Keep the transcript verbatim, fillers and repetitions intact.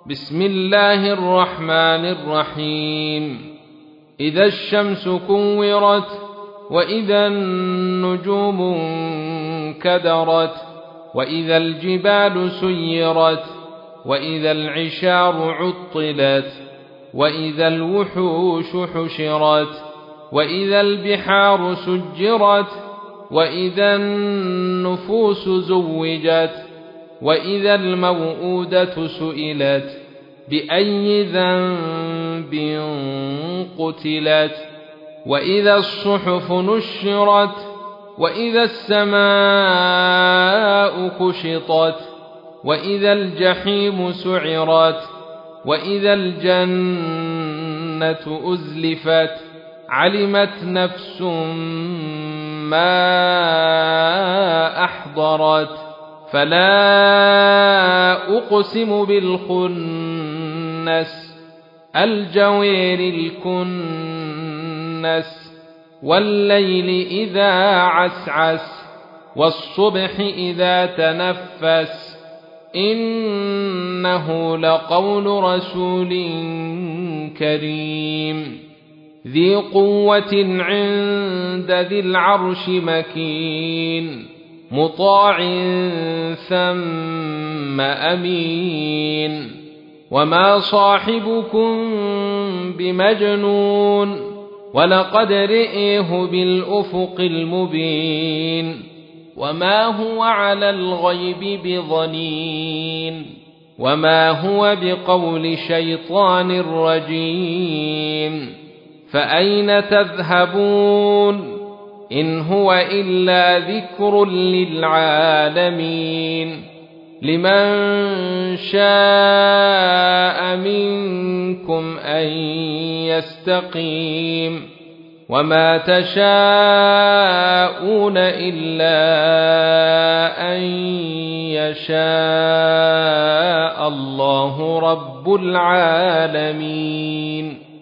بسم الله الرحمن الرحيم. إذا الشمس كورت وإذا النجوم انكدرت وإذا الجبال سيرت وإذا العشار عطلت وإذا الوحوش حشرت وإذا البحار سجرت وإذا النفوس زوجت وإذا الموءودة سئلت بأي ذنب قتلت وإذا الصحف نشرت وإذا السماء كشطت وإذا الجحيم سعرت وإذا الجنة أزلفت علمت نفس ما أحضرت فلا أقسم بالخنس الجوار الكنس والليل إذا عسعس والصبح إذا تنفس إنه لقول رسول كريم ذي قوة عند ذي العرش مكين مطاع ثم أمين وما صاحبكم بمجنون ولقد رئيه بالأفق المبين وما هو على الغيب بضنين وما هو بقول شيطان رجيم فأين تذهبون إن هو إلا ذكر للعالمين لمن شاء منكم أن يستقيم وما تشاءون إلا أن يشاء الله رب العالمين.